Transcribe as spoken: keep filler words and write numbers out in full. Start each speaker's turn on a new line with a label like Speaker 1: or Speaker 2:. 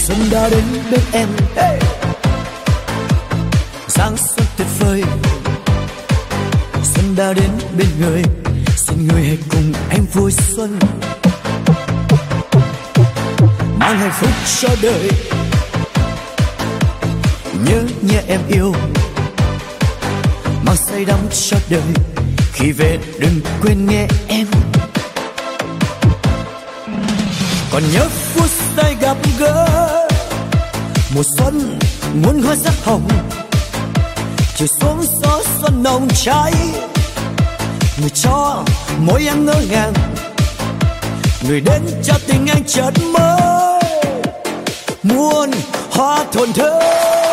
Speaker 1: xuân đã đến bên em. Hey! Giáng xuân tuyệt vời, xuân đã đến bên người, xin người hãy cùng em vui xuân, mang hạnh phúc cho đời. Nhớ nhé em yêu, mang say đắm cho đời, khi về đừng quên nghe em. Còn nhớ phút giây gặp gỡ, mùa xuân muôn hoa sắc hồng, chiều xuống gió xuân nồng cháy. Người cho môi em ngỡ ngàng, người đến cho tình anh chợt mới muôn hoa thuần thơ.